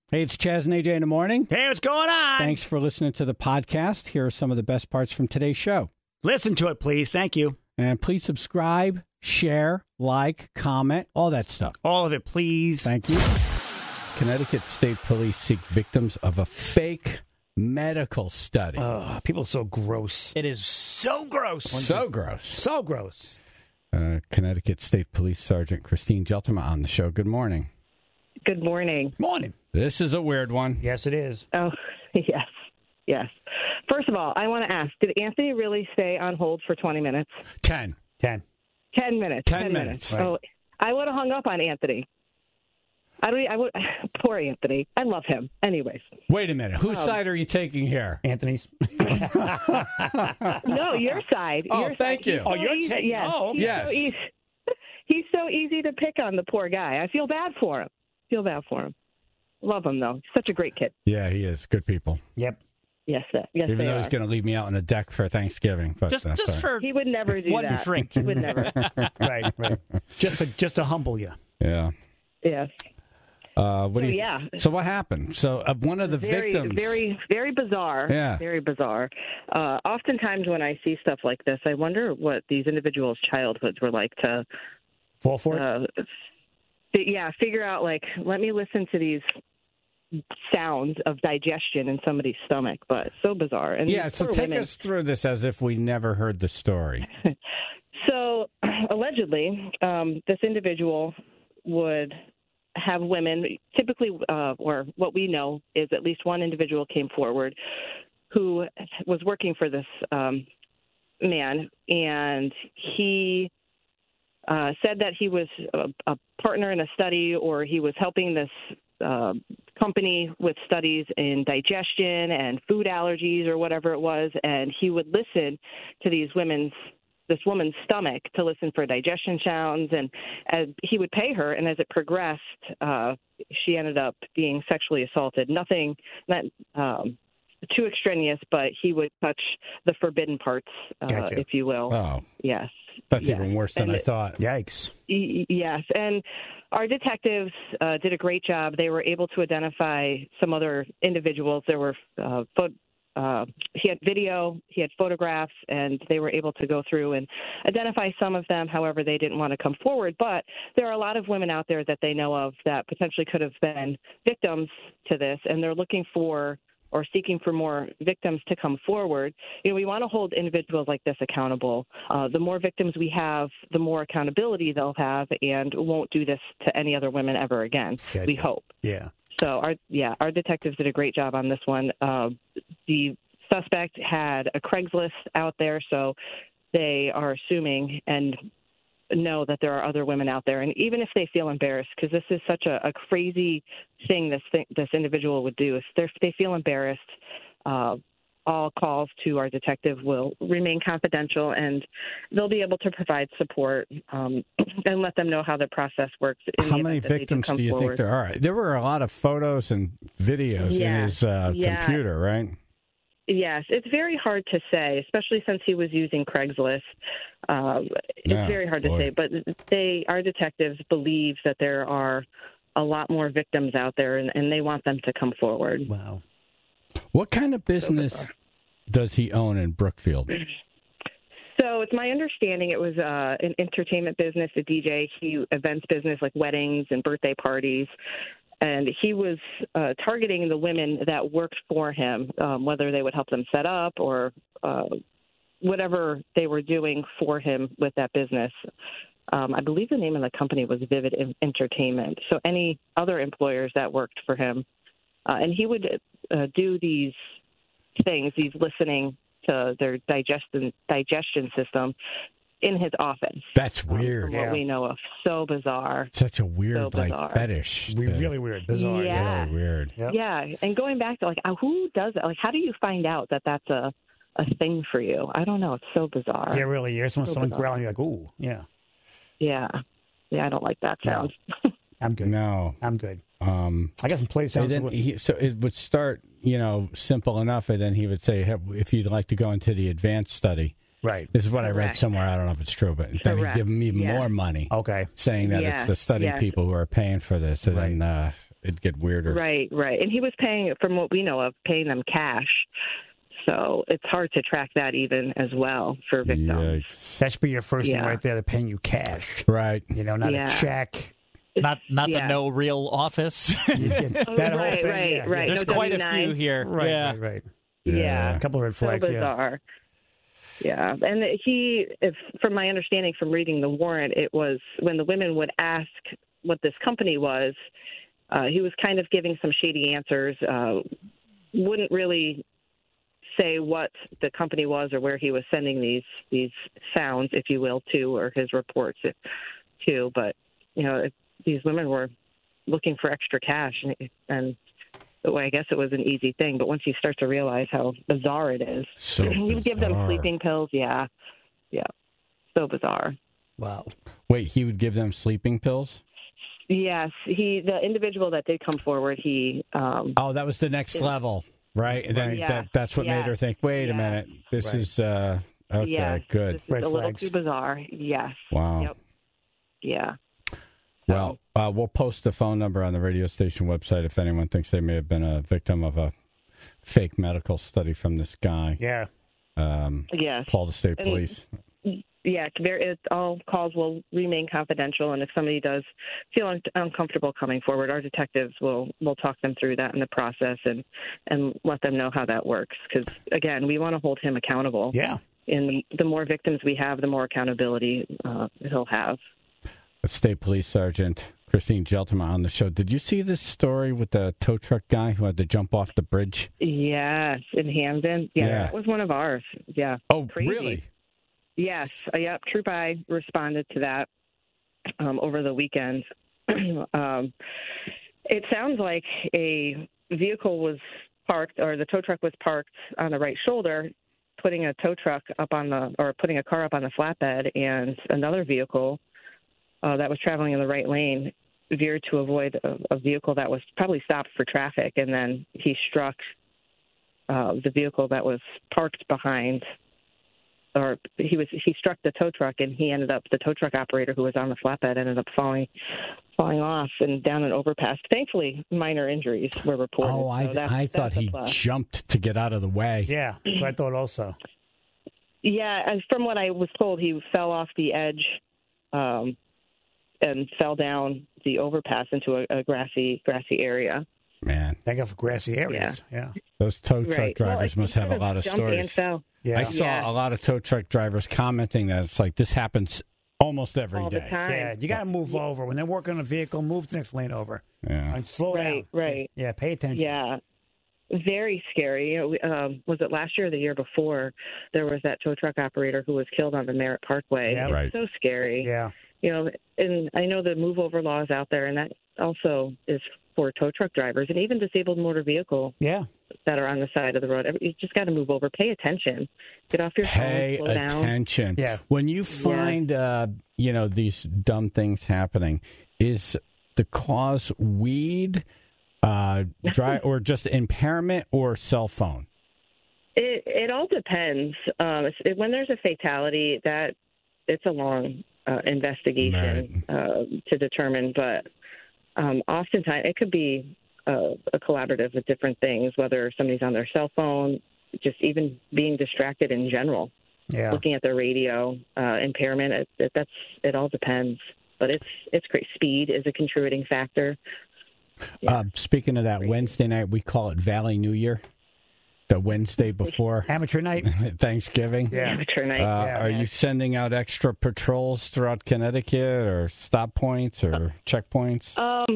Hey, it's Chaz and AJ in the morning. Hey, what's going on? Thanks for listening to the podcast. Here are some of the best parts from today's show. Listen to it, please. Thank you. And please subscribe, share, like, comment, all that stuff. All of it, please. Thank you. Connecticut State Police seek victims of a fake medical study. Oh, people are so gross. It is so gross. So gross. So gross. Connecticut State Police Sergeant Christine Geltema on the show. Good morning. Good morning. Morning. This is a weird one. Yes, it is. Oh, yes. First of all, I want to ask, did Anthony really stay on hold for 20 minutes? 10. 10 minutes. 10 minutes. Right. Oh, I would have hung up on Anthony. Poor Anthony. I love him. Anyways. Wait a minute. Whose side are you taking here? Anthony's. No, your side. Oh, your thank side. you. Oh, you're taking. Yes. Oh, okay. Yes. He's so easy to pick on, the poor guy. I feel bad for him. Love him, though. He's such a great kid. Yeah, he is. Good people. Yep. Yes, Even they though are. he's going to leave me out on the deck for Thanksgiving. But Just for He would never do one that. drink. He would never. right. Just to humble you. Yeah. Yes. So what happened? So one of the victims. Very, very bizarre. Yeah. Very bizarre. Oftentimes when I see stuff like this, I wonder what these individuals' childhoods were like to Fall for it? Figure out, like, let me listen to these sounds of digestion in somebody's stomach. But so bizarre. And So take us through this as if we never heard the story. So allegedly, this individual would have women, typically, or what we know is at least one individual came forward who was working for this man, and he said that he was a partner in a study, or he was helping this company with studies in digestion and food allergies or whatever it was, and he would listen to this woman's stomach to listen for digestion sounds, and he would pay her, and as it progressed, she ended up being sexually assaulted. Nothing that too extraneous, but he would touch the forbidden parts, Gotcha. if you will. Oh. Yes. That's Yes. even worse than I thought. Yikes. Yes, and our detectives did a great job. They were able to identify some other individuals. There were he had video, he had photographs, and they were able to go through and identify some of them. However, they didn't want to come forward. But there are a lot of women out there that they know of that potentially could have been victims to this, and they're looking for or seeking for more victims to come forward. We want to hold individuals like this accountable. The more victims we have, the more accountability they'll have, and won't do this to any other women ever again. Gotcha. We hope. Yeah. So our detectives did a great job on this one. The suspect had a Craigslist out there, so they are assuming and know that there are other women out there. And even if they feel embarrassed, because this is such a crazy thing this individual would do, if they feel embarrassed, all calls to our detective will remain confidential, and they'll be able to provide support and let them know how the process works. How many victims do you think there are? There were a lot of photos and videos in his computer, right? Yes, it's very hard to say, especially since he was using Craigslist. It's very hard to say, but our detectives believe that there are a lot more victims out there, and they want them to come forward. Wow. What kind of business does he own in Brookfield? So it's my understanding it was an entertainment business, a DJ, events business like weddings and birthday parties. And he was targeting the women that worked for him, whether they would help them set up or whatever they were doing for him with that business. I believe the name of the company was Vivid Entertainment. So any other employers that worked for him. And he would do these things, these listening to their digestion system in his office. That's weird. From what we know of. So bizarre. Such a weird, bizarre. fetish. Really weird. Bizarre. Yeah. Really weird. Yep. Yeah. And going back to, who does that? How do you find out that that's a thing for you? I don't know. It's so bizarre. Yeah, really. You're someone bizarre. growling, you're like, ooh, yeah. Yeah. Yeah, I don't like that sound. I'm good. No. I'm good. I got some play sounds. So it would start, simple enough, and then he would say, hey, if you'd like to go into the advanced study. Right. This is what I read Correct. somewhere. I don't know if it's true, but then he'd give him even more money. Okay. Saying that it's the study people who are paying for this. And then it'd get weirder. Right. And he was paying, from what we know of, paying them cash. So it's hard to track that even as well for victims. Yikes. That should be your first thing right there. They're paying you cash. Right. Not a check. Not the no real office. That whole thing. Right. There's no quite W-9. a few here. Right. Yeah. A couple of red flags. So bizarre. Yeah. And from my understanding from reading the warrant, it was when the women would ask what this company was, he was kind of giving some shady answers, wouldn't really say what the company was or where he was sending these sounds, if you will, to, or his reports to. But, these women were looking for extra cash, and I guess it was an easy thing. But once you start to realize how bizarre it is, you would give them sleeping pills. Yeah. So bizarre. Wow. Wait, he would give them sleeping pills? Yes. The individual that did come forward, he... that was the next level, right? And then that's what made her think, wait a minute, this is... okay, good. This is a little too bizarre. Yes. Wow. Yep. Yeah. Well, we'll post the phone number on the radio station website if anyone thinks they may have been a victim of a fake medical study from this guy. Yeah. Yes. Call the state police. Yeah, all calls will remain confidential, and if somebody does feel uncomfortable coming forward, our detectives will talk them through that in the process and let them know how that works. Because, again, we want to hold him accountable. Yeah. And the more victims we have, the more accountability he'll have. State Police Sergeant Christine Geltema on the show. Did you see this story with the tow truck guy who had to jump off the bridge? Yes, in Hamden. Yeah, that was one of ours. Yeah. Oh, crazy. Really? Yes. Yep. Troop I responded to that over the weekend. It sounds like a vehicle was parked, or the tow truck was parked on the right shoulder, putting a car up on the flatbed, and another vehicle that was traveling in the right lane veered to avoid a vehicle that was probably stopped for traffic, and then he struck the vehicle that was parked behind, or he struck the tow truck, and the tow truck operator who was on the flatbed ended up falling off and down an overpass. Thankfully, minor injuries were reported. Oh, I thought he jumped to get out of the way. Yeah, I thought also. Yeah, and from what I was told, he fell off the edge and fell down the overpass into a grassy area. Man, thank God for grassy areas. Yeah. Those tow truck drivers must have a lot of stories. Yeah. I saw a lot of tow truck drivers commenting that it's like this happens almost every all day. The time. Yeah, you got to move over. When they're working on a vehicle, move the next lane over. Yeah. And slow down. Right. Yeah, pay attention. Yeah. Very scary. Was it last year or the year before? There was that tow truck operator who was killed on the Merritt Parkway. Yeah. Right. So scary. Yeah. And I know the move over law is out there, and that also is for tow truck drivers and even disabled motor vehicle that are on the side of the road. You just got to move over. Pay attention. Get off your phone. Slow down. Pay attention. Yeah. When you find, these dumb things happening, is the cause weed, or just impairment, or cell phone? It all depends. When there's a fatality, that it's a long investigation to determine, but oftentimes it could be a collaborative of different things, whether somebody's on their cell phone, just even being distracted in general, looking at their radio, impairment. It all depends, but it's great. Speed is a contributing factor. Yeah. Speaking of that, Wednesday night, we call it Valley New Year. The Wednesday before amateur night, Thanksgiving. Yeah, amateur night. Are you sending out extra patrols throughout Connecticut, or stop points, or checkpoints?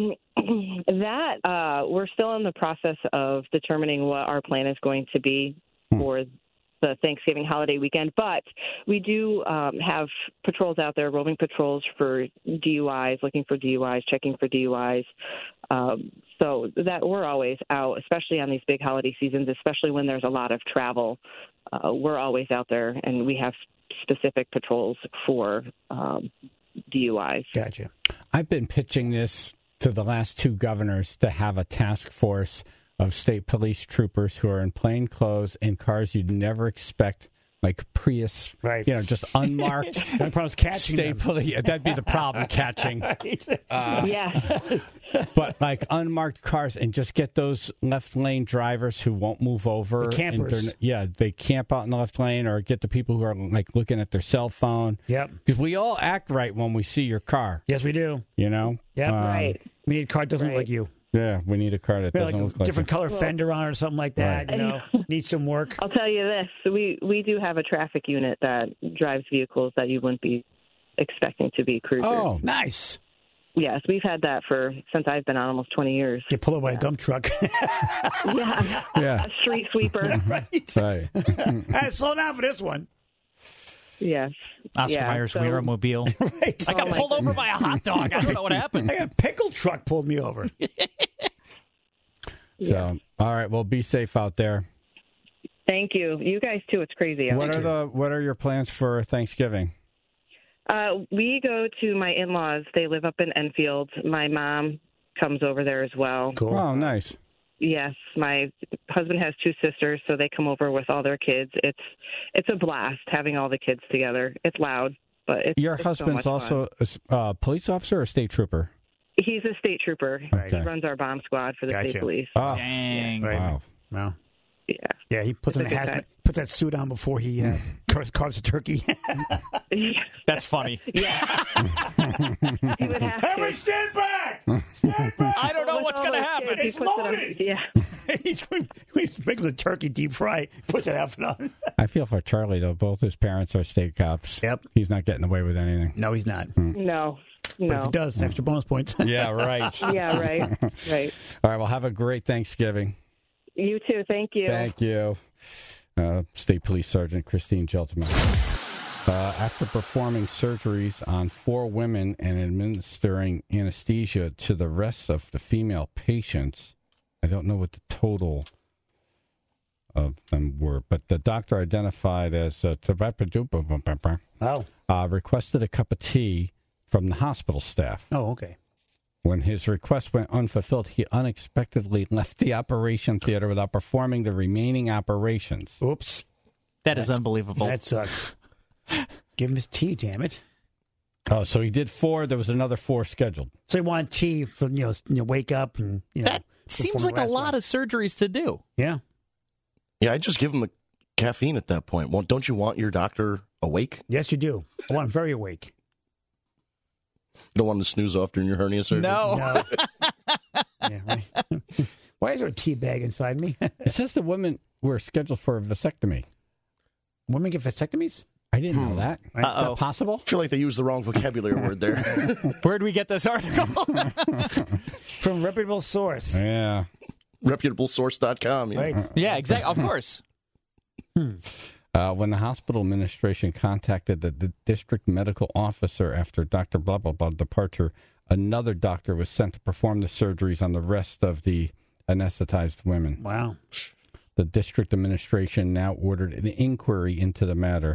We're still in the process of determining what our plan is going to be for the Thanksgiving holiday weekend. But we do have patrols out there, roving patrols for DUIs, looking for DUIs, checking for DUIs. So that we're always out, especially on these big holiday seasons, especially when there's a lot of travel. We're always out there, and we have specific patrols for DUIs. Gotcha. I've been pitching this to the last two governors to have a task force of state police troopers who are in plain clothes in cars you'd never expect like Prius, Right. Just unmarked. The only problem is catching them. That'd be the problem, catching. Yeah. But like unmarked cars, and just get those left lane drivers who won't move over. The campers. They camp out in the left lane, or get the people who are like looking at their cell phone. Yep. Because we all act right when we see your car. Yes, we do. Yep. Right. We need a car that doesn't look Right. like you. Yeah, we need a car that Maybe doesn't like look a like different color fender on it or something like that. Right. Needs some work. I'll tell you this: we do have a traffic unit that drives vehicles that you wouldn't be expecting to be cruisers. Oh, Nice. Yes, we've had that since I've been on almost 20 years. Get pulled over by a dump truck. Yeah. yeah. A street sweeper. Right. Right. Hey, slow down for this one. Yes. Oscar Yeah, Myers so- Mobile. Right. I got pulled over by a hot dog. I don't know what happened. I got a pickle truck pulled me over. So, all right. Well, be safe out there. Thank you. You guys too. It's crazy. out What there. are your plans for Thanksgiving? We go to my in-laws. They live up in Enfield. My mom comes over there as well. Cool. Oh, nice. Yes, my husband has 2 sisters, so they come over with all their kids. It's a blast having all the kids together. It's loud, but Your it's husband's so much fun. also a police officer or a state trooper? He's a state trooper. Okay. He runs our bomb squad for the Gotcha. state police. Oh, Dang. Right. wow. Wow. Yeah. Yeah, he puts It's on a a good hazmat, time. puts that suit on before he carves a turkey. That's funny. Yeah. He would have to. Everybody stand back! Stand back! I don't know With what's all going to those happen. kids, he It's puts it on- loaded. Yeah. He's making the turkey deep fry. Puts that outfit on. I feel for Charlie, though. Both his parents are state cops. Yep. He's not getting away with anything. No, he's not. No. But if No. he does, it's extra bonus points. Yeah, right. Yeah, right. Right. All right. Well, have a great Thanksgiving. You too. Thank you. Thank you. State Police Sergeant Christine Geltman. After performing surgeries on 4 women and administering anesthesia to the rest of the female patients, I don't know what the total of them were, but the doctor identified as Oh. requested a cup of tea from the hospital staff. Oh, okay. When his request went unfulfilled, he unexpectedly left the operation theater without performing the remaining operations. Oops. That is unbelievable. That sucks. Give him his tea, damn it. Oh, so he did 4. There was another 4 scheduled. So he wanted tea for, wake up and, That seems like a lot of surgeries to do. Yeah. Yeah, I just give him the caffeine at that point. Well, don't you want your doctor awake? Yes, you do. I want him very awake. You don't want him to snooze off during your hernia surgery? No. No. Yeah, right. Why is there a tea bag inside me? It says the women were scheduled for a vasectomy. Women get vasectomies? I didn't know that. Is Uh-oh. that possible? I feel like they used the wrong vocabulary word there. Where'd we get this article? From a reputable source. Yeah. ReputableSource.com. Yeah. Right. Yeah, exactly. Of course. When the hospital administration contacted the district medical officer after Dr. Blah, blah, blah departure, another doctor was sent to perform the surgeries on the rest of the anesthetized women. Wow. The district administration now ordered an inquiry into the matter.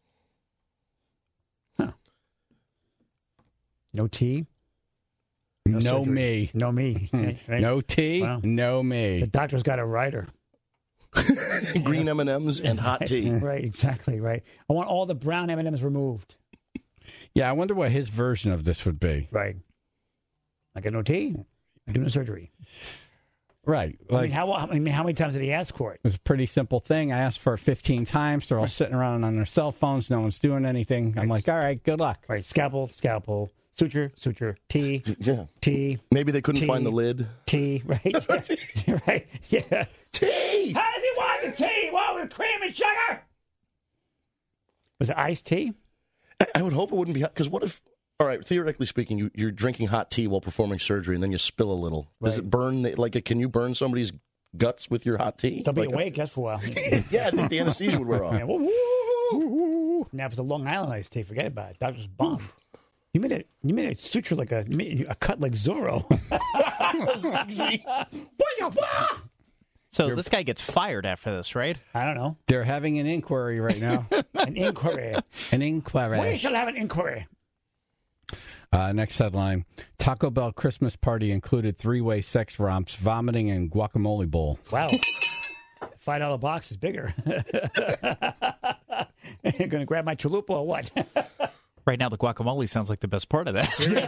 No tea? No surgery. me. No me. Right. No tea, Wow. no The me. doctor's got a rider. Green M&Ms and hot tea. Right, exactly, right. I want all the brown M&Ms removed. Yeah, I wonder what his version of this would be. Right. I got no tea. I'm doing a surgery. Right. I Like, mean, how many times did he ask for it? it was a pretty simple thing. I asked for it 15 times. They're all sitting around on their cell phones. No one's doing anything. I'm like, all right, good luck. Right, scalpel, suture, tea, Yeah. tea, Maybe they couldn't Tea. find the lid. tea, right? Yeah. Right, yeah. Tea! How does he want the tea? What, with cream and sugar? Was it iced tea? I would hope it wouldn't be hot. Because what if, all right, theoretically speaking, you're drinking hot tea while performing surgery and then you spill a little. Does it burn, can you burn somebody's guts with your hot tea? They'll be Like a- awake, that's for a while. Yeah, I think the anesthesia would wear off. Yeah, woo, woo, woo. Now, if it's a Long Island iced tea, forget about it. Doctor's bomb. You made a suture like a cut like Zorro. So this guy gets fired after this, right? I don't know. They're having an inquiry right now. An inquiry. An We inquiry. shall have an inquiry. Next headline. Taco Bell Christmas party included 3-way sex romps, vomiting, and guacamole bowl. Wow. $5 box is bigger. You're going to grab my chalupa or what? Right now, the guacamole sounds like the best part of that.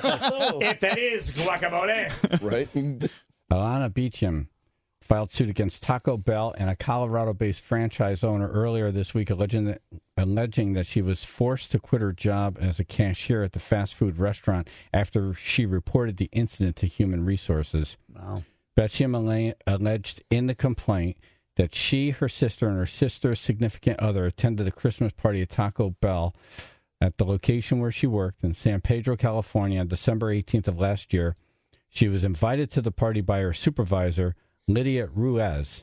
If that is guacamole. Right? Alana Beecham filed suit against Taco Bell and a Colorado-based franchise owner earlier this week, alleging that she was forced to quit her job as a cashier at the fast food restaurant after she reported the incident to Human Resources. Wow. Beecham alleged in the complaint that she, her sister, and her sister's significant other attended a Christmas party at Taco Bell at the location where she worked in San Pedro, California, on December 18th of last year. She was invited to the party by her supervisor, Lydia Ruiz,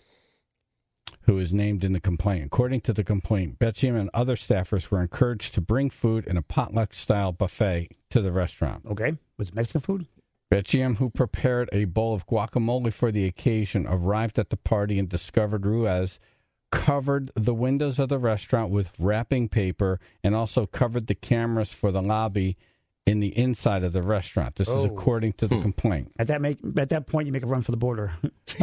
who is named in the complaint. According to the complaint, Beecham and other staffers were encouraged to bring food in a potluck-style buffet to the restaurant. Okay. Was it Mexican food? Beecham, who prepared a bowl of guacamole for the occasion, arrived at the party and discovered Ruiz covered the windows of the restaurant with wrapping paper and also covered the cameras for the lobby in the inside of the restaurant. This is according to the complaint. At that point, you make a run for the border.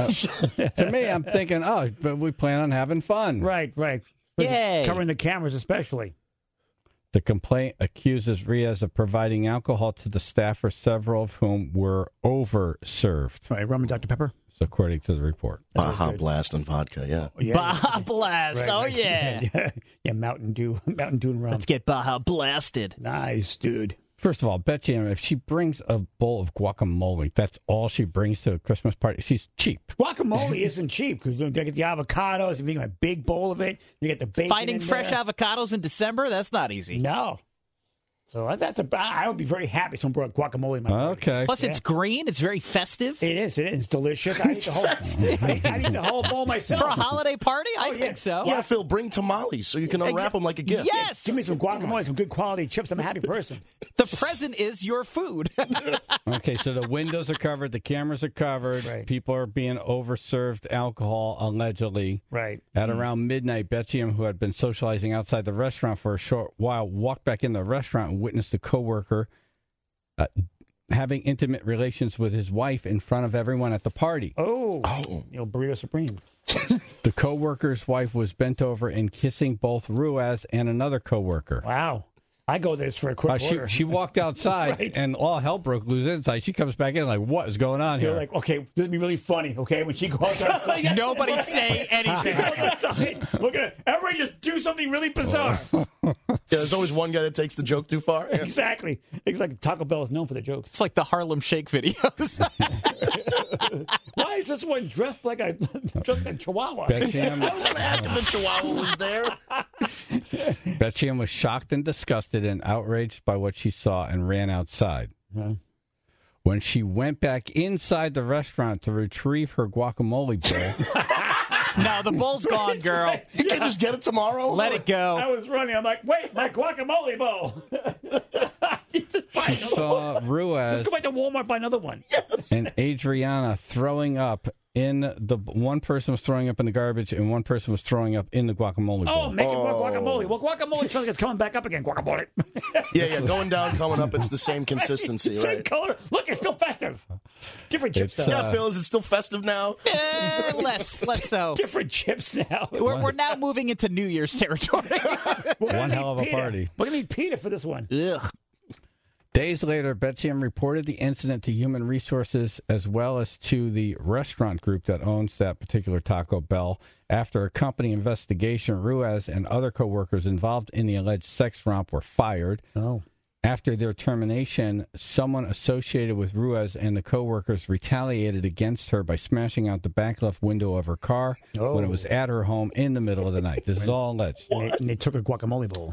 To me, I'm thinking, but we plan on having fun. Right. Yay. Covering the cameras especially. The complaint accuses Ruiz of providing alcohol to the staffers, several of whom were overserved. Right, rum and Dr. Pepper. According to the report. Baja Blast and vodka, yeah. Baja Blast. Right. Yeah. Yeah, Mountain Dew and rum. Let's get Baja blasted. Nice, dude. First of all, Beecham, if she brings a bowl of guacamole, that's all she brings to a Christmas party. She's cheap. Guacamole isn't cheap because you get the avocados, you get a big bowl of it, you get the bacon. Finding fresh avocados in December, that's not easy. No. So I would be very happy if someone brought guacamole in my party. Okay. Plus, it's green. It's very festive. It is. It's delicious. I eat the whole. I eat the whole bowl myself. For a holiday party, I think so. Yeah, Phil, bring tamales so you can unwrap them like a gift. Yes. Give me some guacamole, some good quality chips. I'm a happy person. The present is your food. Okay, so the windows are covered, the cameras are covered, Right. people are being overserved alcohol, allegedly. Right. At around midnight, Beecham, who had been socializing outside the restaurant for a short while, walked back in the restaurant and witnessed a coworker having intimate relations with his wife in front of everyone at the party. Oh. Burrito Supreme. The coworker's wife was bent over and kissing both Ruiz and another coworker. Wow. I go there for a quick order. She walked outside Right. and all hell broke loose inside. She comes back in like, what is going on They're here? like, okay, this would be really funny, okay, when she goes outside. Nobody say anything. Look at it. Everybody just do something really bizarre. Yeah, there's always one guy that takes the joke too far. Yeah. Exactly. It's like Taco Bell is known for the jokes. It's like the Harlem Shake videos. Why is this one dressed like a chihuahua? Beecham, The Chihuahua was there. Beecham was shocked and disgusted and outraged by what she saw and ran outside. Huh? When she went back inside the restaurant to retrieve her guacamole bowl, No, the bowl's gone, girl. You can't just get it tomorrow. Let it go. I was running. I'm like, wait, my guacamole bowl. she saw Ruiz Just go back to Walmart, buy another one. and Adriana throwing up in the... One person was throwing up in the garbage and one person was throwing up in the guacamole bowl. Oh, making more guacamole. Well, guacamole sounds like it's coming back up again. Guacamole. Yeah, going down, coming up, it's the same consistency, Same right? color. Look, it's still festive. Different chips, It's, though. Yeah, Phil, is it still festive now? Less so. Different chips now. We're now moving into New Year's territory. One hell of a party. We're going to need Peter for this one. Ugh. Days later, Beecham reported the incident to Human Resources as well as to the restaurant group that owns that particular Taco Bell. After a company investigation, Ruiz and other coworkers involved in the alleged sex romp were fired. Oh. After their termination, someone associated with Ruiz and the coworkers retaliated against her by smashing out the back left window of her car when it was at her home in the middle of the night. This is all alleged. And they took a guacamole bowl.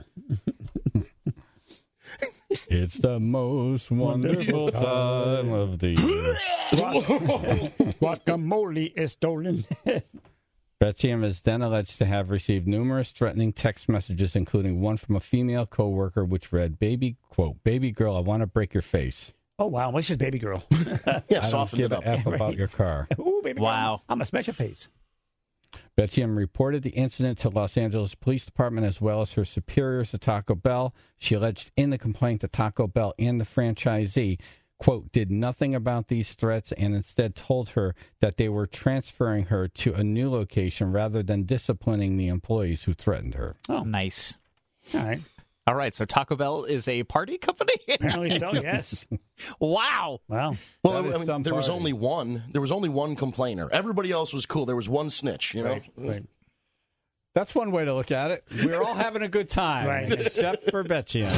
It's the most wonderful time of the year. Guacamole is stolen. Beecham is then alleged to have received numerous threatening text messages, including one from a female coworker, which read, "Baby, quote, baby girl, I want to break your face. Oh, wow. Well, she's baby girl. Yeah, I don't softened give it a up. F about your car." Ooh, baby girl. Wow. I'm a special face. Beecham reported the incident to Los Angeles Police Department as well as her superiors at Taco Bell. She alleged in the complaint that Taco Bell and the franchisee, quote, did nothing about these threats and instead told her that they were transferring her to a new location rather than disciplining the employees who threatened her. Oh, nice. All right. All right, so Taco Bell is a party company? Apparently so, yes. Wow. Well, Well, That is some there was party. only one. There was only one complainer. Everybody else was cool. There was one snitch. You know. right. That's one way to look at it. We're all having a good time, Right. except for Betchy.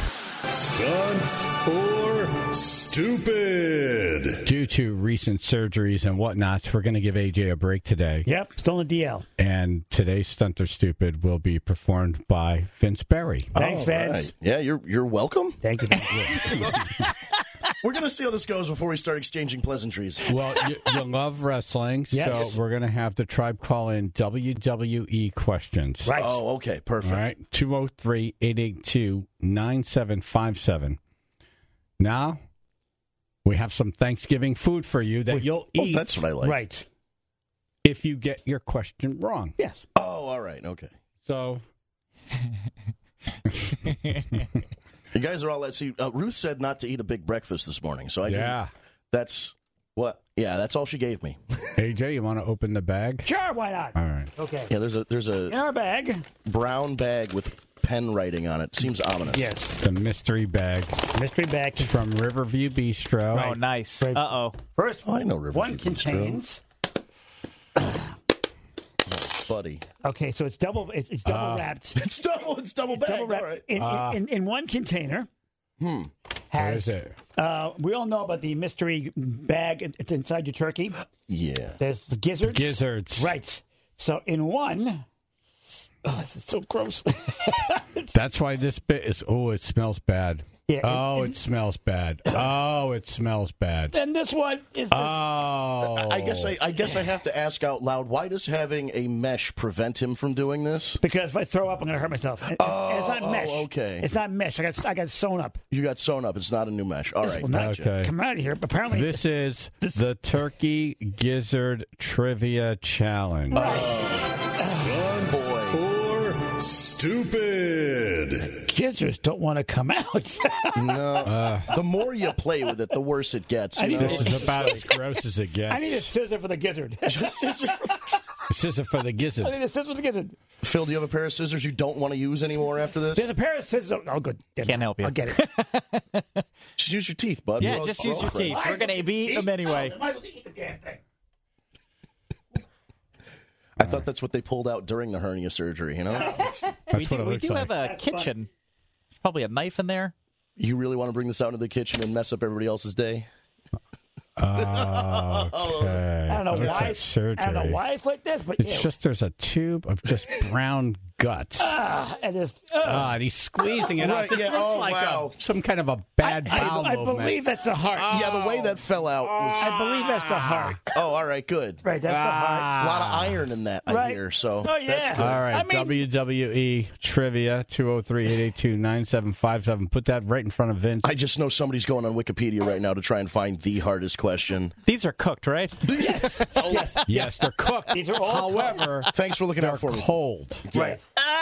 Stunt or stupid? Due to recent surgeries and whatnots, we're going to give AJ a break today. Yep, still in the DL. And today's Stunt or Stupid will be performed by Vince Berry. Thanks, All Vince. right. Yeah, you're welcome. Thank you. We're gonna see how this goes before we start exchanging pleasantries. Well, you love wrestling, Yes. so we're going to have the tribe call in WWE questions. Right. Oh, okay, perfect. All right, 203-882-9757. Now, we have some Thanksgiving food for you that you'll Oh, eat that's what I like. Right. if you get your question wrong. Yes. Oh, all right, okay. So, You guys are all. Let's see. Ruth said not to eat a big breakfast this morning, so I didn't. yeah. That's what. Yeah, that's all she gave me. AJ, you want to open the bag? Sure, why not? All right. Okay. Yeah, there's In a our bag. brown bag with pen writing on it. Seems ominous. Yes. The mystery bag. Mystery bag. It's from Riverview Bistro. Oh, nice. Right. Uh-oh. First, Oh, I know Riverview one Bistro. contains. buddy. Okay, so it's double. It's double wrapped. It's double. It's double bag. Double All wrapped right. in one container. What Has is it? we all know about the mystery bag? It's inside your turkey. Yeah. There's the gizzards. Gizzards. Right. So in one. Oh, this is so gross. That's why this bit is. Oh, it smells bad. Yeah, Oh, it smells bad. Oh, it smells bad. And this one is. Oh. I guess I have to ask out loud. Why does having a mesh prevent him from doing this? Because if I throw up, I'm going to hurt myself. And it's not mesh. okay. It's not mesh. I got sewn up. You got sewn up. It's not a new mesh. All right. will not Gotcha. Okay. come out of here. But apparently, This is the Turkey Gizzard Trivia Challenge. Stunt or stupid? gizzards don't want to come out. No. The more you play with it, the worse it gets. You know? This is about as gross as it I need a gets. scissor for the gizzard. Scissor for the I gizzard. need a scissor for the gizzard. Phil, do you have a pair of scissors you don't want to use anymore after this? There's a pair of scissors. Oh, good. Can't help you. I'll get it. Just use your teeth, bud. Yeah, We're all- just we're use all your friends. teeth. We're going to beat them anyway. I might as well eat the damn thing. I thought that's what they pulled out during the hernia surgery, you know? That's We what it do looks like. have a kitchen. There's probably a knife in there. You really want to bring this out into the kitchen and mess up everybody else's day? Okay. I don't know Looks why. like surgery. I don't know why it's like this, but It's just there's a tube of just brown guts. and it's, And he's squeezing it Right, out. This yeah, looks oh, like wow. some kind of a bad bowel I movement. believe that's the heart. Yeah, the way that fell out was... I believe that's the heart. Oh, all right, good. Right, that's the heart. A lot of iron in that, I Right. hear, so Oh, yeah. that's good. All right, I mean- WWE Trivia, 203-882-9757. Put that right in front of Vince. I just know somebody's going on Wikipedia right now to try and find the hardest question. These are cooked, right? Yes. Yes. Yes, they're cooked. These are all However, Thanks for looking they're out for me. cold. Right.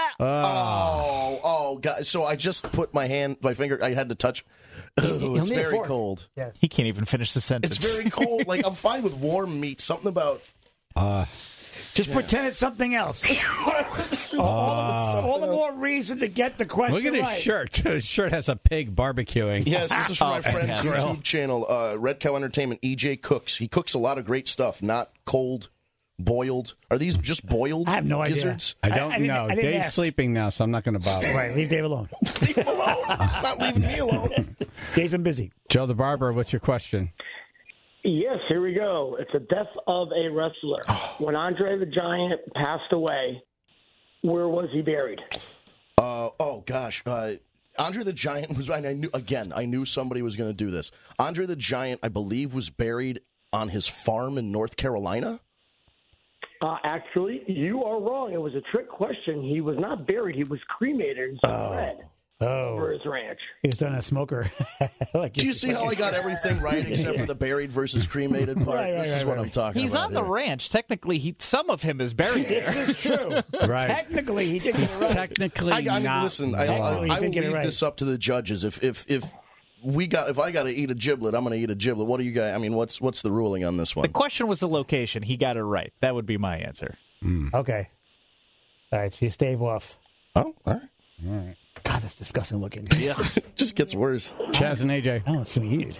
Oh, God. So I just put my finger, I had to touch. Ooh, it's need a very fork. cold. Yes. He can't even finish the sentence. It's very cold. Like, I'm fine with warm meat. Something about... Just pretend it's something else. all the more reason to get the question Look at his right. shirt. His shirt has a pig barbecuing. Yes, this is from my friend's fantastic. YouTube channel, Red Cow Entertainment. EJ cooks. He cooks a lot of great stuff, not cold, boiled. Are these just boiled I have no idea. gizzards? I don't didn't- know. I didn't Dave's ask. sleeping now, so I'm not going to bother. Right, leave Dave alone. Leave him alone. It's not leaving me alone. Dave's been busy. Joe the Barber, what's your question? Yes, here we go. It's a death of a wrestler. When Andre the Giant passed away, where was he buried? Oh, gosh. Andre the Giant was... I knew somebody was going to do this. Andre the Giant, I believe, was buried on his farm in North Carolina. Actually, you are wrong. It was a trick question. He was not buried. He was cremated and spread over his ranch. He's done a smoker. Do you see how I got everything right except for the buried versus cremated part? Right, This is what I'm talking He's about. on the here. ranch. Technically, some of him is buried there. This is true. Right. Technically, he did get it right. Technically not. Listen, I Technically, will he did get it leave right. this up to the judges. If I got to eat a giblet, I'm going to eat a giblet. What do you guys? I mean, what's the ruling on this The one? question was the location. He got it right. That would be my answer. Okay. All right, so you stave off. Oh, all right. God, that's disgusting looking. Yeah. It just gets worse. Chaz and AJ. Oh, it's so weird.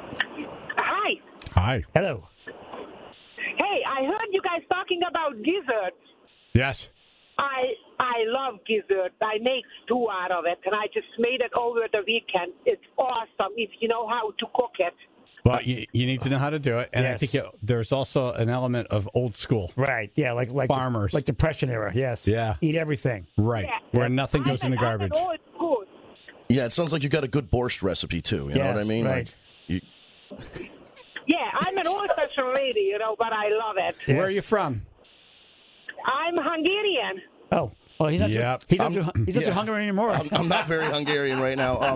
Hi. Hi. Hello. Hey, I heard you guys talking about gizzards. Yes. I love gizzards. I make stew out of it, and I just made it over the weekend. It's awesome if you know how to cook it. Well, you need to know how to do it, and I think there's also an element of old school. Right. Yeah, like farmers, like Depression era. Yes. Yeah. Eat everything. Right. Yeah. Where nothing goes in the garbage. I'm an old school. Yeah, it sounds like you got a good borscht recipe too. You know what I mean? Right. Like, Yeah, I'm an old-fashioned lady, but I love it. Yes. Where are you from? I'm Hungarian. Oh. Well, he's not. Yep. He's not too hungry anymore. I'm not very Hungarian right now.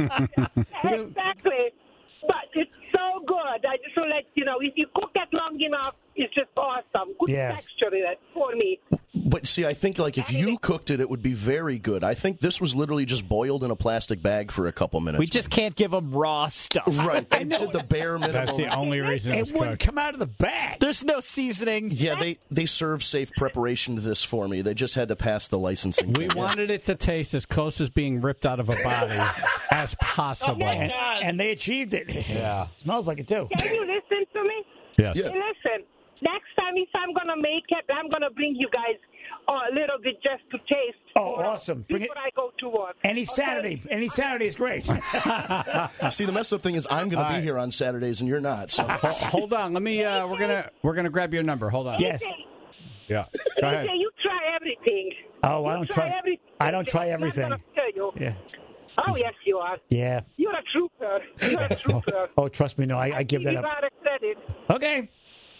Exactly. But it's so good. I just want to let you know, if you cook it long enough, it's just awesome. Good texture in it for me. But see, I think like if you cooked it, it would be very good. I think this was literally just boiled in a plastic bag for a couple minutes. We just can't give them raw stuff. Right. They did the bare minimum. That's the only reason it was wouldn't cooked. come out of the bag. There's no seasoning. Yeah, they serve safe preparation to this for me. They just had to pass the licensing. We wanted it to taste as close as being ripped out of a body as possible. And they achieved it. Yeah. Smells like it too. Can you listen to me? Yes. Yeah. Hey, listen, next time if I'm going to make it, I'm going to bring you guys a little bit just to taste. Oh, awesome. Bring it. Before I go to work. Any Saturday is great. See, the messed up thing is I'm going to be here on Saturdays and you're not. So Hold on. Let me. We're gonna grab your number. Hold on. Yes. Yeah. Go ahead. Okay, you try everything. Oh, I don't try. Everything. I don't try everything. I'm not gonna tell you. Yeah. Oh, yes, you are. Yeah. You're a trooper. You're a trooper. Oh, trust me. No, I give that you up. got to credit. Okay.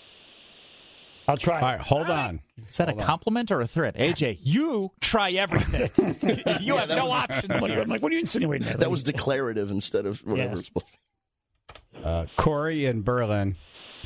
I'll try. All right. Hold on. Is that a compliment or a threat? AJ, you try everything. You have no options. I'm like, what are you insinuating there? that was declarative instead of whatever. Yes. Corey in Berlin.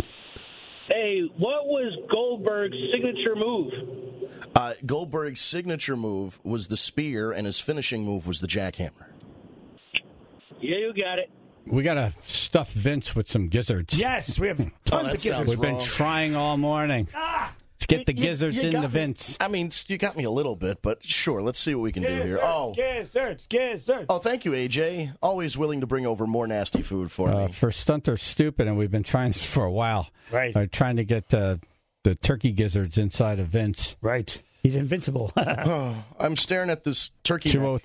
Hey, what was Goldberg's signature move? Goldberg's signature move was the spear, and his finishing move was the jackhammer. Yeah, you got it. We got to stuff Vince with some gizzards. Yes, we have tons of gizzards. We've been trying all morning. Let's get the gizzards you into got Vince. I mean, you got me a little bit, but sure, let's see what we can do here. Gizzards. Oh, thank you, AJ. Always willing to bring over more nasty food for me. For Stunter Stupid, and we've been trying this for a while. Right. Trying to get the turkey gizzards inside of Vince. Right. He's invincible. I'm staring at this turkey.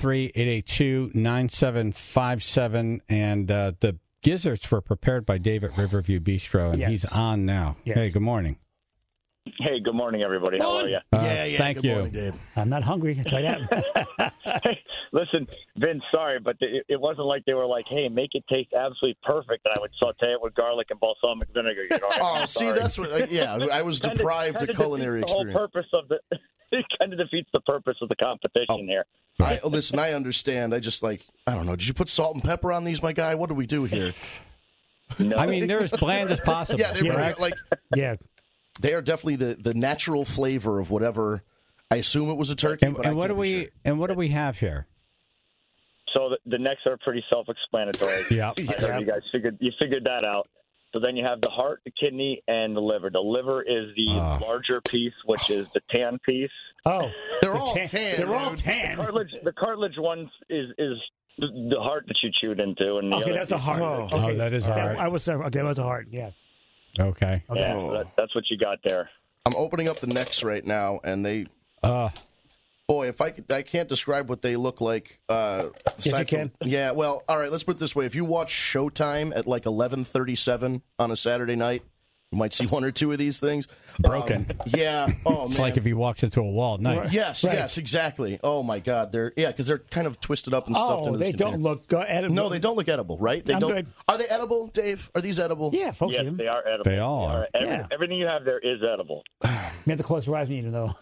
203-882-9757. And the gizzards were prepared by Dave at Riverview Bistro, and he's on now. Yes. Hey, good morning. Hey, good morning, everybody. How are you? Thank you. Morning, Dave. I'm not hungry. I'll tell you that. Hey, listen, Vince, sorry, but it wasn't like they were like, hey, make it taste absolutely perfect, and I would saute it with garlic and balsamic vinegar. You know what I mean? See, that's what, I was deprived of culinary experience. The whole purpose of it kind of defeats the purpose of the competition here. Listen, I understand. I just I don't know. Did you put salt and pepper on these, my guy? What do we do here? No. I mean, they're as bland as possible. Yeah, Yeah. they are definitely the natural flavor of whatever. I assume it was a turkey. And what do we have here? So the necks are pretty self-explanatory. Yeah. I heard you guys figured that out. So then you have the heart, the kidney, and the liver. The liver is the larger piece, which is the tan piece. Oh, they're all tan. They're all tan. The cartilage one is the heart that you chewed into, and Okay, that's a heart. Oh, that is a heart. That was a heart. Yeah. Okay. Yeah, so that's what you got there. I'm opening up the necks right now, and they. Boy, if I can't describe what they look like. Yes, you can. Yeah, well, all right. Let's put it this way: if you watch Showtime at like 11:37 on a Saturday night, you might see one or two of these things broken. Yeah. Oh, it's man. like if he walks into a wall at night. Yes, yes, exactly. Oh my God, because they're kind of twisted up and stuffed into this they don't look edible. No, they don't look edible, right? They don't. Good. Are they edible, Dave? Are these edible? Yeah, folks. Yes, they are edible. They all are. Everything you have there is edible. You have to close your eyes, even though.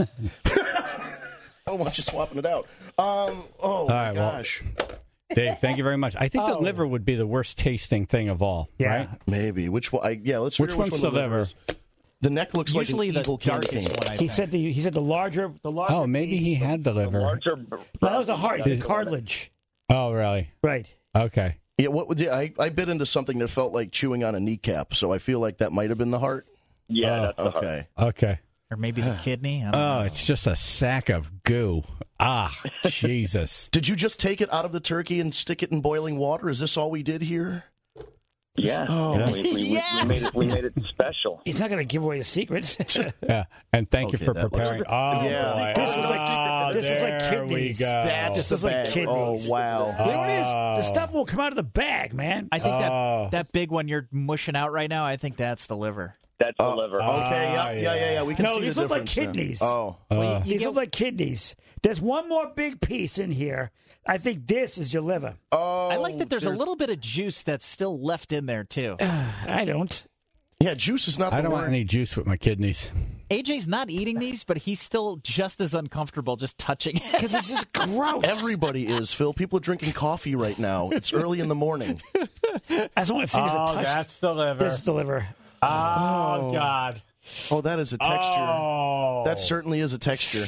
I don't want you swapping it out. Oh my gosh. Well, Dave, thank you very much. I think the liver would be the worst tasting thing of all, right? Maybe. Which one? Let's figure which one's the liver? The neck looks usually like an evil candy cane. He said the larger. Oh, maybe he had the liver. That was a heart. It's cartilage. Oh, really? Right. Okay. Yeah. What would I bit into something that felt like chewing on a kneecap, so I feel like that might have been the heart. Yeah, that's the heart. Okay. Or maybe the kidney. I don't know. It's just a sack of goo. Jesus. Did you just take it out of the turkey and stick it in boiling water? Is this all we did here? Yeah. We made it special. He's not going to give away the secrets. Yeah, and thank you for preparing. Yeah. This is like kidneys. This is like kidneys. Oh, wow. You know what it is? The stuff will come out of the bag, man. I think that big one you're mushing out right now, I think that's the liver. That's the liver. Okay, yeah. We can see these the look like difference kidneys. now. These look like kidneys. There's one more big piece in here. I think this is your liver. I like that there's a little bit of juice that's still left in there, too. I don't. Yeah, juice is not the I don't word. want any juice with my kidneys. AJ's not eating these, but he's still just as uncomfortable just touching it. Because this is gross. Everybody is, Phil. People are drinking coffee right now. It's early in the morning. I just want my fingers to touch. That's the liver. This is the liver. Oh, God. Oh, that is a texture. That certainly is a texture.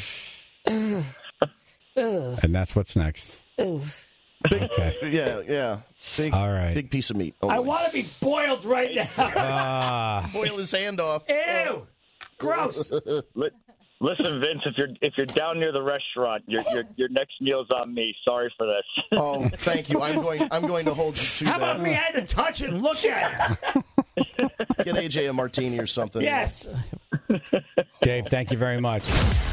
And that's what's next. Okay. Yeah. Big, all right. Big piece of meat. Oh, I want to be boiled right now. Boil his hand off. Ew. Gross. Listen, Vince, if you're down near the restaurant, your next meal's on me. Sorry for this. Oh, thank you. I'm going to hold you to How that. about me? I had to touch it and look at it. Get AJ a martini or something. Yes. Dave, thank you very much.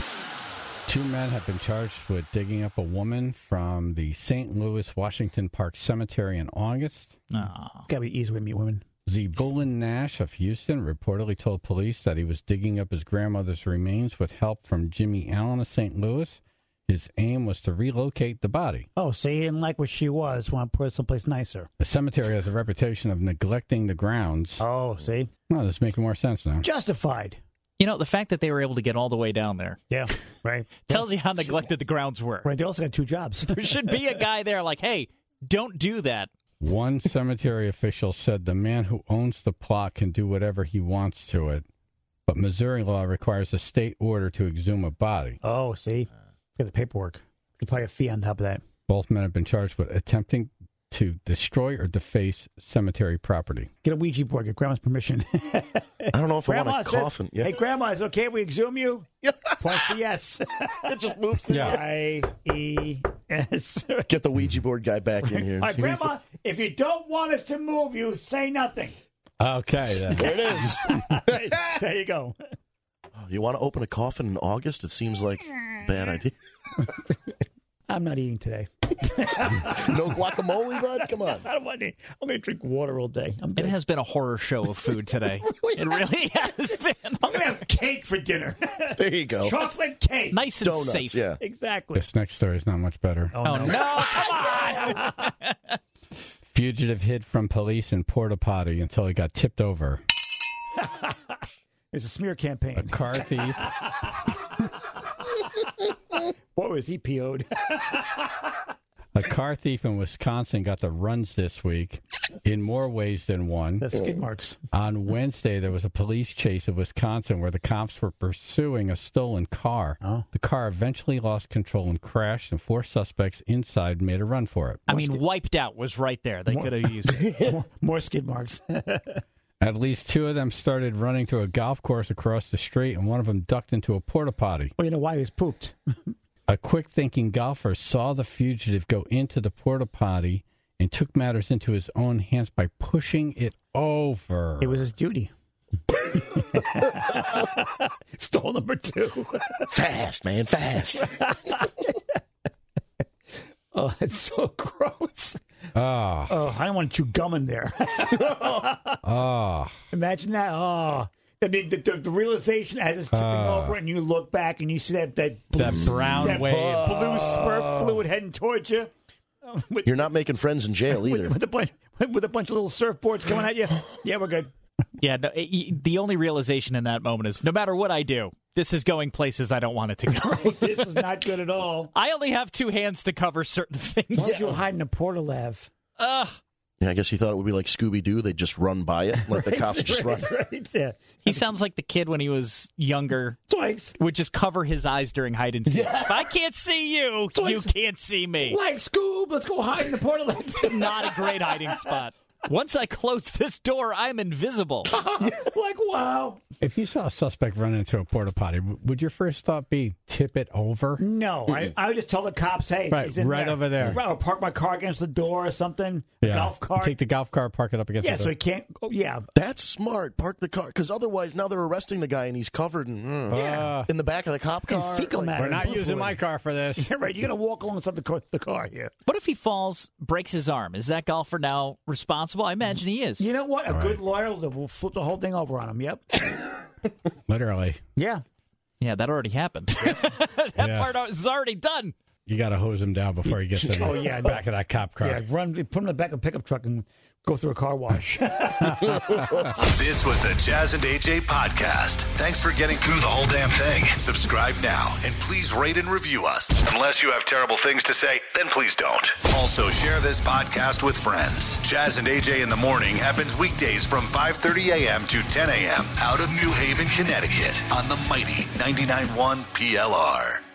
2 men have been charged with digging up a woman from the St. Louis Washington Park Cemetery in August. It's got to be easy with me, women. Zebulon Nash of Houston reportedly told police that he was digging up his grandmother's remains with help from Jimmy Allen of St. Louis. His aim was to relocate the body. Oh, so he didn't like what she was. Want to put her someplace nicer. The cemetery has a reputation of neglecting the grounds. Oh, see? Well, this is making more sense now. Justified. You know, the fact that they were able to get all the way down there. Yeah, right. Tells you how neglected the grounds were. Right, they also got 2 jobs. There should be a guy there like, hey, don't do that. One cemetery official said the man who owns the plot can do whatever he wants to it, but Missouri law requires a state order to exhume a body. Oh, see? Got the paperwork. Could probably a fee on top of that. Both men have been charged with attempting to destroy or deface cemetery property. Get a Ouija board. Get Grandma's permission. I don't know if I want a coffin. Yeah. Hey, Grandma, is it okay if we exhume you? Point for yes. It just moves the I-E-S. Get the Ouija board guy back in here. All right, Grandma, if you don't want us to move you, say nothing. Okay, then. There it is. There you go. You want to open a coffin in August? It seems like a bad idea. I'm not eating today. No guacamole, bud? Come on. I don't want to. I'm going to drink water all day. It has been a horror show of food today. It really has been. I'm going to have cake for dinner. There you go. Chocolate cake. Nice and Donuts, safe. Yeah. Exactly. This next story is not much better. Oh, no. Come on. Fugitive hid from police in porta potty until he got tipped over. It's a smear campaign. A car thief. Boy, was he PO'd. A car thief in Wisconsin got the runs this week in more ways than one. That's skid marks. On Wednesday, there was a police chase in Wisconsin where the cops were pursuing a stolen car. Oh. The car eventually lost control and crashed, and 4 suspects inside made a run for it. I mean, wiped out was right there. They could have used it. More skid marks. At least 2 of them started running to a golf course across the street, and one of them ducked into a porta potty. Well, you know why he was pooped. A quick-thinking golfer saw the fugitive go into the porta potty and took matters into his own hands by pushing it over. It was his duty. Stole number 2. Fast, man, fast. Oh, it's so gross. Oh. Oh, I don't want to chew gum in there. Oh. Imagine that. Oh. I mean, the realization as it's tipping over and you look back and you see that brown wave. Blue Smurf fluid heading towards you. You're not making friends in jail either. With a bunch of little surfboards coming at you. Yeah, we're good. Yeah, no, the only realization in that moment is no matter what I do, this is going places I don't want it to go. This is not good at all. I only have 2 hands to cover certain things. Why don't you hide in a portalav? Yeah, I guess he thought it would be like Scooby-Doo. They'd just run by it, let the cops just run. Right, yeah. He sounds like the kid when he was younger. Twice. Would just cover his eyes during hide and seek. If I can't see you, you can't see me. Like Scoob, let's go hide in the portalav. It's not a great hiding spot. Once I close this door, I'm invisible. Like, wow. If you saw a suspect run into a porta potty, would your first thought be tip it over? No, I would just tell the cops, hey, Right, he's in right there. over there. Right, or park my car against the door or something. Yeah. Golf cart. Take the golf cart, park it up against Yeah, the so door. he can't. Oh, yeah. That's smart. Park the car, because otherwise now they're arresting the guy and he's covered in the back of the cop car. Fecal matter. We're not Bush using wood. my car for this. You're right. You're going to walk alongside the car here. What if he falls, breaks his arm? Is that golfer now responsible? I imagine he is. You know what? A good lawyer will flip the whole thing over on him. Yep. Literally. Yeah. Yeah, that already happened. That part is already done. You got to hose him down before he gets in the back of that cop car. Yeah, put him in the back of a pickup truck and go through a car wash. This was the Jazz and AJ podcast. Thanks for getting through the whole damn thing. Subscribe now and please rate and review us. Unless you have terrible things to say, then please don't. Also, share this podcast with friends. Jazz and AJ in the Morning happens weekdays from 5:30 a.m. to 10 a.m. out of New Haven, Connecticut on the mighty 99.1 PLR.